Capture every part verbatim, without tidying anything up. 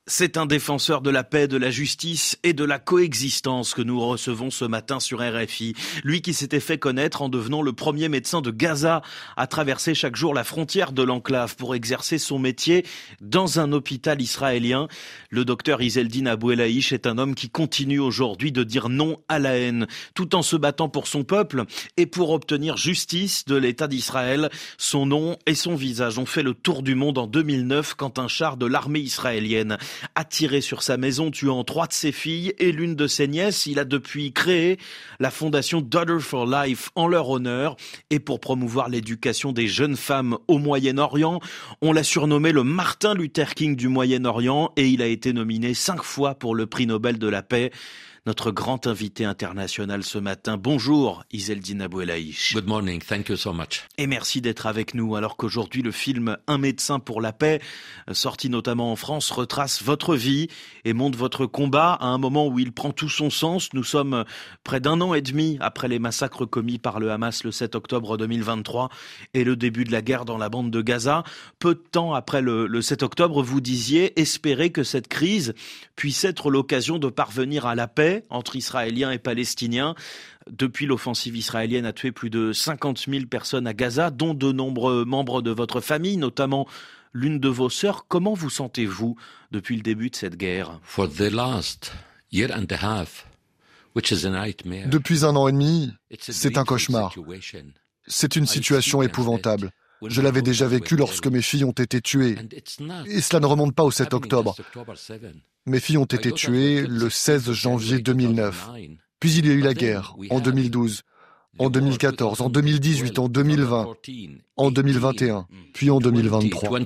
C'est un défenseur de la paix, de la justice et de la coexistence que nous recevons ce matin sur R F I. Lui qui s'était fait connaître en devenant le premier médecin de Gaza à traverser chaque jour la frontière de l'enclave pour exercer son métier dans un hôpital israélien. Le docteur Izzeldin Abou Elaïch est un homme qui continue aujourd'hui de dire non à la haine, tout en se battant pour son peuple et pour obtenir justice de l'État d'Israël. Son nom et son visage ont fait le tour du monde en deux mille neuf quand un char de l'armée israélienne a tiré sur sa maison, tuant trois de ses filles et l'une de ses nièces. Il a depuis créé la fondation Daughter for Life en leur honneur et pour promouvoir l'éducation des jeunes femmes au Moyen-Orient. On l'a surnommé le Martin Luther King du Moyen-Orient et il a été nominé cinq fois pour le prix Nobel de la paix. Notre grand invité international ce matin. Bonjour Izzeldin Abou Elaïch. Good morning, thank you so much. Et merci d'être avec nous alors qu'aujourd'hui le film Un médecin pour la paix, sorti notamment en France, retrace votre vie et montre votre combat à un moment où il prend tout son sens. Nous sommes près d'un an et demi après les massacres commis par le Hamas le sept octobre deux mille vingt-trois et le début de la guerre dans la bande de Gaza. Peu de temps après le, le sept octobre, vous disiez espérer que cette crise puisse être l'occasion de parvenir à la paix entre Israéliens et Palestiniens. Depuis, l'offensive israélienne a tué plus de cinquante mille personnes à Gaza, dont de nombreux membres de votre famille, notamment l'une de vos sœurs. Comment vous sentez-vous depuis le début de cette guerre? For the last year and a half, which is a nightmare. Depuis un an et demi, c'est un cauchemar. C'est une situation épouvantable. Je l'avais déjà vécu lorsque mes filles ont été tuées. Et cela ne remonte pas au sept octobre. Mes filles ont été tuées le seize janvier deux mille neuf. Puis il y a eu la guerre, en deux mille douze, en deux mille quatorze, en deux mille dix-huit, en deux mille vingt, en deux mille vingt et un, puis en deux mille vingt-trois.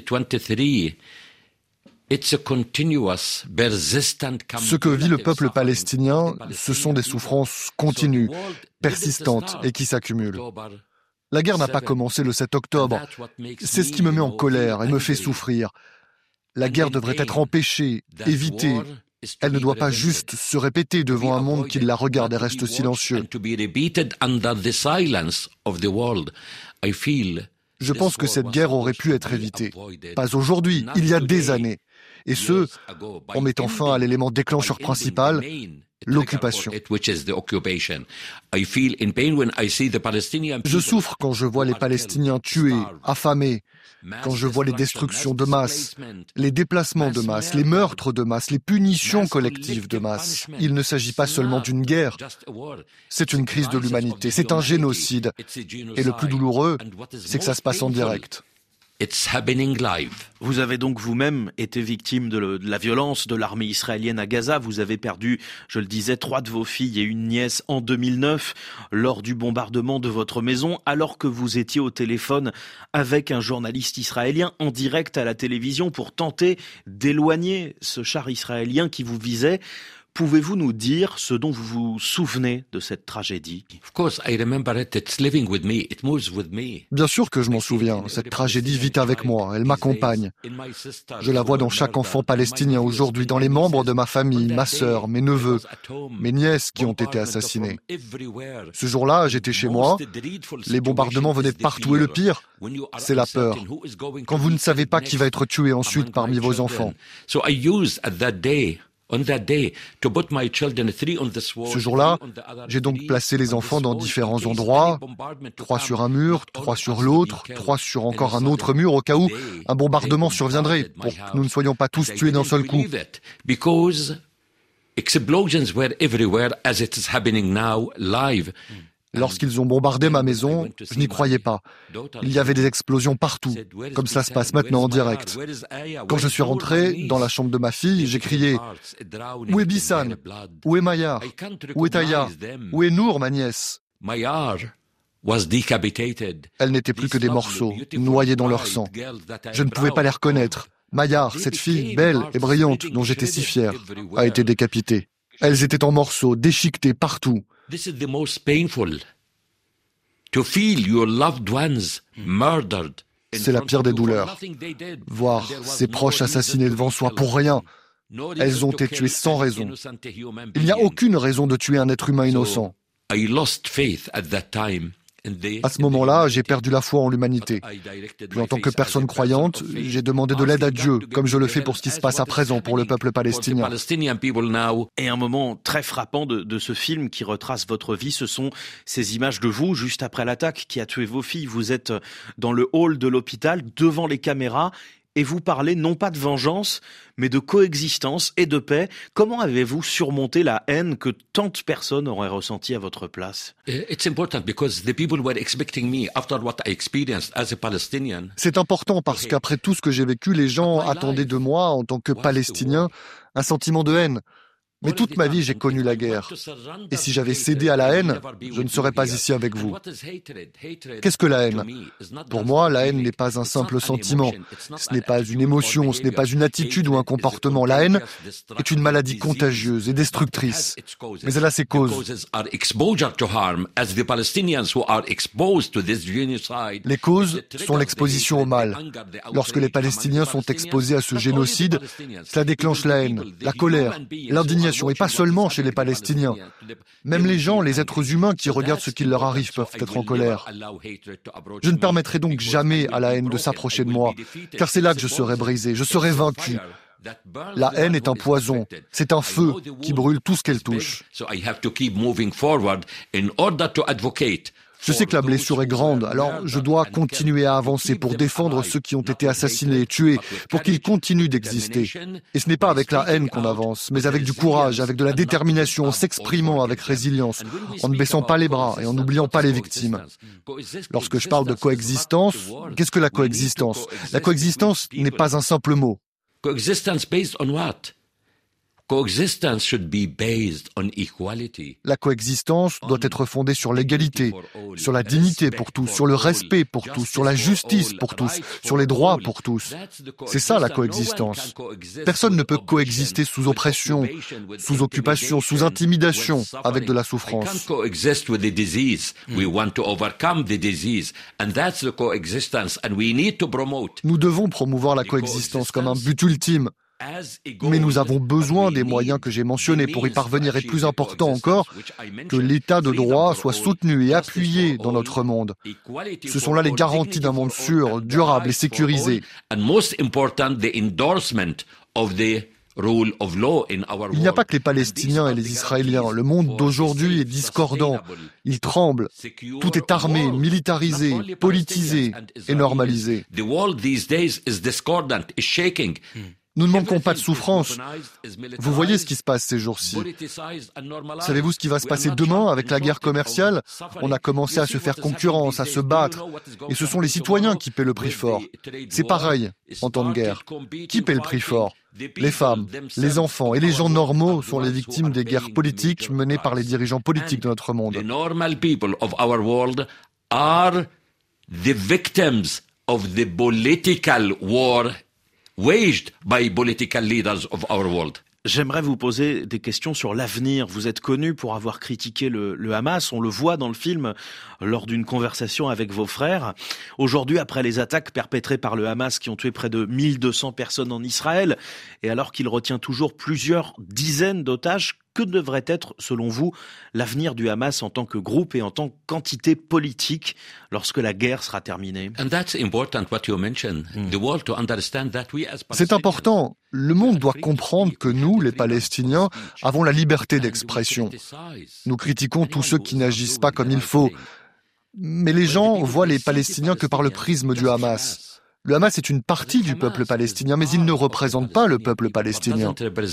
Ce que vit le peuple palestinien, ce sont des souffrances continues, persistantes et qui s'accumulent. La guerre n'a pas commencé le sept octobre. C'est ce qui me met en colère et me fait souffrir. La guerre devrait être empêchée, évitée. Elle ne doit pas juste se répéter devant un monde qui la regarde et reste silencieux. Je pense que cette guerre aurait pu être évitée. Pas aujourd'hui, il y a des années. Et ce, en mettant fin à l'élément déclencheur principal, l'occupation. Je souffre quand je vois les Palestiniens tués, affamés, quand je vois les destructions de masse, les déplacements de masse, les meurtres de masse, les punitions collectives de masse. Il ne s'agit pas seulement d'une guerre, c'est une crise de l'humanité, c'est un génocide. Et le plus douloureux, c'est que ça se passe en direct. It's happening live. Vous avez donc vous-même été victime de, le, de la violence de l'armée israélienne à Gaza. Vous avez perdu, je le disais, trois de vos filles et une nièce en deux mille neuf lors du bombardement de votre maison, alors que vous étiez au téléphone avec un journaliste israélien en direct à la télévision pour tenter d'éloigner ce char israélien qui vous visait. Pouvez-vous nous dire ce dont vous vous souvenez de cette tragédie? Bien sûr que je m'en souviens. Cette tragédie vit avec moi. Elle m'accompagne. Je la vois dans chaque enfant palestinien aujourd'hui, dans les membres de ma famille, ma sœur, mes neveux, mes nièces qui ont été assassinés. Ce jour-là, j'étais chez moi. Les bombardements venaient de partout. Et le pire, c'est la peur. Quand vous ne savez pas qui va être tué ensuite parmi vos enfants. Ce jour-là, j'ai donc placé les enfants dans différents endroits, trois sur un mur, trois sur l'autre, trois sur encore un autre mur, au cas où un bombardement surviendrait, pour que nous ne soyons pas tous tués d'un seul coup. Lorsqu'ils ont bombardé ma maison, je n'y croyais pas. Il y avait des explosions partout, comme ça se passe maintenant en direct. Quand je suis rentré dans la chambre de ma fille, j'ai crié « Où est Bissan? Où est Mayar? Où est Aya? Où est Nour, ma nièce ?» Elles n'étaient plus que des morceaux, noyés dans leur sang. Je ne pouvais pas les reconnaître. Mayar, cette fille belle et brillante dont j'étais si fier, a été décapitée. Elles étaient en morceaux, déchiquetées partout. This is the most painful. To feel your loved ones murdered. C'est la pire des douleurs. Voir ses proches assassinés devant soi pour rien. Elles ont été tuées sans raison. Il n'y a aucune raison de tuer un être humain innocent. À ce moment-là, j'ai perdu la foi en l'humanité. Puis en tant que personne croyante, j'ai demandé de l'aide à Dieu, comme je le fais pour ce qui se passe à présent pour le peuple palestinien. Et un moment très frappant de, de ce film qui retrace votre vie, ce sont ces images de vous, juste après l'attaque qui a tué vos filles. Vous êtes dans le hall de l'hôpital, devant les caméras, et vous parlez non pas de vengeance, mais de coexistence et de paix. Comment avez-vous surmonté la haine que tant de personnes auraient ressentie à votre place? C'est important parce qu'après tout ce que j'ai vécu, les gens attendaient de moi, en tant que Palestinien, un sentiment de haine. Mais toute ma vie, j'ai connu la guerre. Et si j'avais cédé à la haine, je ne serais pas ici avec vous. Qu'est-ce que la haine? Pour moi, la haine n'est pas un simple sentiment. Ce n'est pas une émotion, ce n'est pas une attitude ou un comportement. La haine est une maladie contagieuse et destructrice. Mais elle a ses causes. Les causes sont l'exposition au mal. Lorsque les Palestiniens sont exposés à ce génocide, cela déclenche la haine, la colère, l'indignation. Et pas seulement chez les Palestiniens. Même les gens, les êtres humains qui regardent ce qui leur arrive peuvent être en colère. Je ne permettrai donc jamais à la haine de s'approcher de moi, car c'est là que je serai brisé, je serai vaincu. La haine est un poison, c'est un feu qui brûle tout ce qu'elle touche. Je sais que la blessure est grande, alors je dois continuer à avancer pour défendre ceux qui ont été assassinés et tués, pour qu'ils continuent d'exister. Et ce n'est pas avec la haine qu'on avance, mais avec du courage, avec de la détermination, en s'exprimant avec résilience, en ne baissant pas les bras et en n'oubliant pas les victimes. Lorsque je parle de coexistence, qu'est-ce que la coexistence? La coexistence n'est pas un simple mot. Coexistence based on what? Coexistence should be based on equality. La coexistence doit être fondée sur l'égalité, sur la dignité pour tous, sur le respect pour tous, sur la justice pour tous, sur les droits pour tous. C'est ça la coexistence. Personne ne peut coexister sous oppression, sous occupation, sous intimidation, avec de la souffrance. Nous devons promouvoir la coexistence comme un but ultime. Mais nous avons besoin des moyens que j'ai mentionnés pour y parvenir, et plus important encore, que l'état de droit soit soutenu et appuyé dans notre monde. Ce sont là les garanties d'un monde sûr, durable et sécurisé. Il n'y a pas que les Palestiniens et les Israéliens. Le monde d'aujourd'hui est discordant. Il tremble. Tout est armé, militarisé, politisé et normalisé. Nous ne manquons pas de souffrance. Vous voyez ce qui se passe ces jours-ci. Savez-vous ce qui va se passer demain avec la guerre commerciale? On a commencé à se faire concurrence, à se battre. Et ce sont les citoyens qui paient le prix fort. C'est pareil en temps de guerre. Qui paie le prix fort? Les femmes, les enfants et les gens normaux sont les victimes des guerres politiques menées par les dirigeants politiques de notre monde. The normal people of our world are the victims of the political war waged by political leaders of our world. J'aimerais vous poser des questions sur l'avenir. Vous êtes connu pour avoir critiqué le, le Hamas. On le voit dans le film lors d'une conversation avec vos frères. Aujourd'hui, après les attaques perpétrées par le Hamas qui ont tué près de mille deux cents personnes en Israël, et alors qu'il retient toujours plusieurs dizaines d'otages, que devrait être, selon vous, l'avenir du Hamas en tant que groupe et en tant qu'entité politique lorsque la guerre sera terminée? C'est important. Le monde doit comprendre que nous, les Palestiniens, avons la liberté d'expression. Nous critiquons tous ceux qui n'agissent pas comme il faut. Mais les gens voient les Palestiniens que par le prisme du Hamas. Le Hamas est une partie du peuple palestinien, mais il ne représente pas le peuple palestinien.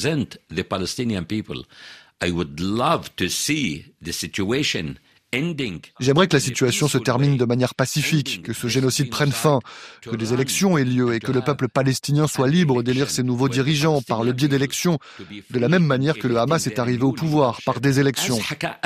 J'aimerais que la situation se termine de manière pacifique, que ce génocide prenne fin, que des élections aient lieu et que le peuple palestinien soit libre d'élire ses nouveaux dirigeants par le biais d'élections, de la même manière que le Hamas est arrivé au pouvoir par des élections.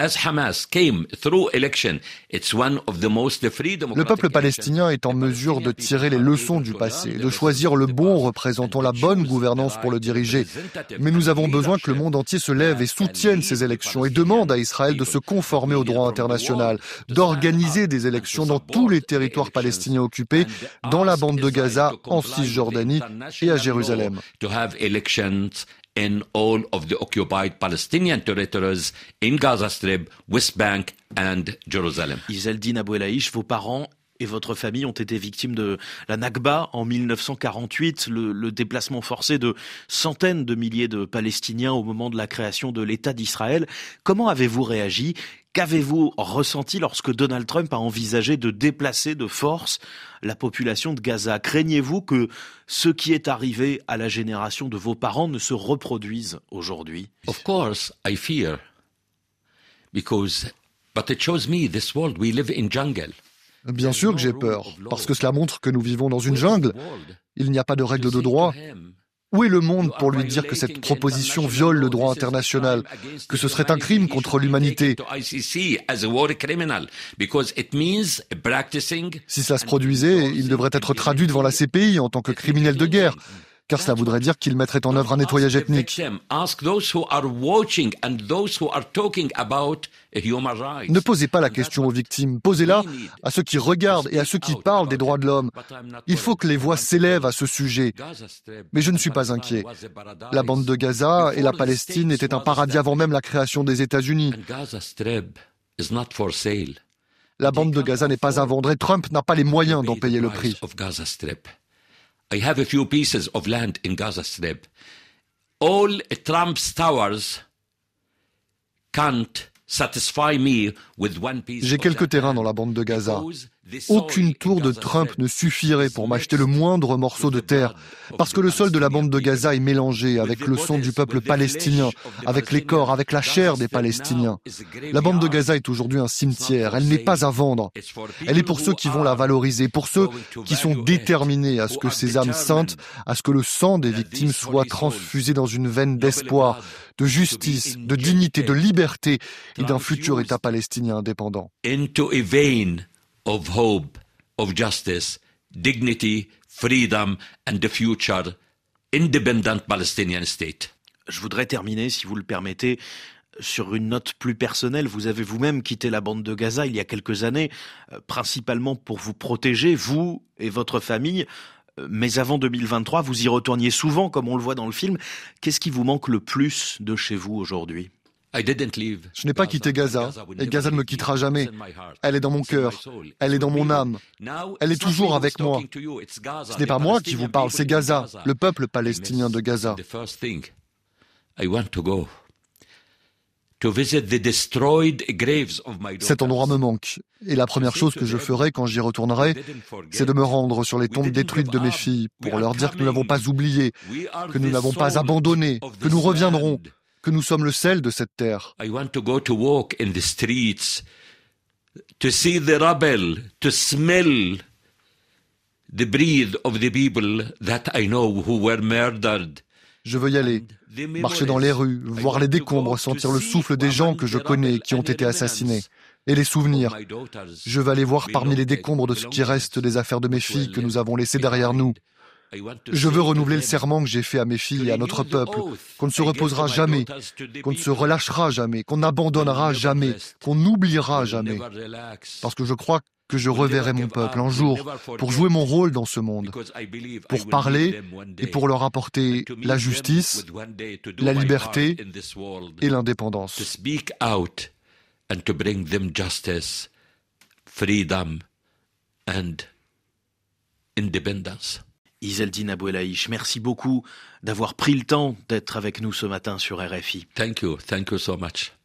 Le peuple palestinien est en mesure de tirer les leçons du passé, de choisir le bon représentant, la bonne gouvernance pour le diriger. Mais nous avons besoin que le monde entier se lève et soutienne ces élections et demande à Israël de se conformer au droit international, d'organiser des élections dans tous les territoires palestiniens occupés, dans la bande de Gaza, en Cisjordanie et à Jérusalem. in all of the occupied Palestinian territories in Gaza Strip, West Bank and Jerusalem. Izzeldine Abou El Aïch, vos parents et votre famille ont été victimes de la Nakba en mille neuf cent quarante-huit, le, le déplacement forcé de centaines de milliers de Palestiniens au moment de la création de l'État d'Israël. Comment avez-vous réagi ? Qu'avez-vous ressenti lorsque Donald Trump a envisagé de déplacer de force la population de Gaza ? Craignez-vous que ce qui est arrivé à la génération de vos parents ne se reproduise aujourd'hui ? Of course, I fear. Because, but it shows me this world we live in jungle. Bien sûr que j'ai peur, parce que cela montre que nous vivons dans une jungle. Il n'y a pas de règles de droit. Où est le monde pour lui dire que cette proposition viole le droit international, que ce serait un crime contre l'humanité ? Si cela se produisait, il devrait être traduit devant la C P I en tant que criminel de guerre, car cela voudrait dire qu'il mettrait en œuvre un nettoyage ethnique. Ne posez pas la question aux victimes, posez-la à ceux qui regardent et à ceux qui parlent des droits de l'homme. Il faut que les voix s'élèvent à ce sujet. Mais je ne suis pas inquiet. La bande de Gaza et la Palestine étaient un paradis avant même la création des États-Unis. La bande de Gaza n'est pas à vendre et Trump n'a pas les moyens d'en payer le prix. I have a few pieces of land in Gaza Strip. All Trump's towers can't satisfy me with one piece. J'ai quelques terrains dans la bande de Gaza. Aucune tour de Trump ne suffirait pour m'acheter le moindre morceau de terre, parce que le sol de la bande de Gaza est mélangé avec le sang du peuple palestinien, avec les corps, avec la chair des Palestiniens. La bande de Gaza est aujourd'hui un cimetière, elle n'est pas à vendre. Elle est pour ceux qui vont la valoriser, pour ceux qui sont déterminés à ce que ces âmes saintes, à ce que le sang des victimes soit transfusé dans une veine d'espoir, de justice, de dignité, de liberté et d'un futur État palestinien indépendant. Into a vein of hope, of justice, dignity, freedom and the future independent Palestinian state. Je voudrais terminer, si vous le permettez, sur une note plus personnelle. Vous avez vous-même quitté la bande de Gaza il y a quelques années, euh, principalement pour vous protéger, vous et votre famille. Mais avant deux mille vingt-trois, vous y retourniez souvent, comme on le voit dans le film. Qu'est-ce qui vous manque le plus de chez vous aujourd'hui ? Je n'ai pas quitté Gaza, et Gaza ne me quittera jamais. Elle est dans mon cœur, elle est dans mon âme, elle est toujours avec moi. Ce n'est pas moi qui vous parle, c'est Gaza, le peuple palestinien de Gaza. Cet endroit me manque, et la première chose que je ferai quand j'y retournerai, c'est de me rendre sur les tombes détruites de mes filles pour leur dire que nous n'avons pas oublié, que nous n'avons pas abandonné, que nous reviendrons, que nous sommes le sel de cette terre. I want to go to walk in the streets, to see the rubble, to smell the breath of the people that I know who were murdered. Je veux y aller, marcher dans les rues, voir les décombres, sentir le souffle des gens que je connais qui ont été assassinés. Et les souvenirs. Je veux aller voir parmi les décombres de ce qui reste des affaires de mes filles que nous avons laissées derrière nous. Je veux renouveler le serment que j'ai fait à mes filles et à notre peuple, qu'on ne se reposera jamais, qu'on ne se relâchera jamais, qu'on n'abandonnera jamais, qu'on n'oubliera jamais. Parce que je crois que je reverrai mon peuple un jour pour jouer mon rôle dans ce monde, pour parler et pour leur apporter la justice, la liberté et l'indépendance. And to bring them justice, freedom and independence. Izzeldine Abou El Aïch, merci beaucoup d'avoir pris le temps d'être avec nous ce matin sur R F I. Thank you, thank you so much.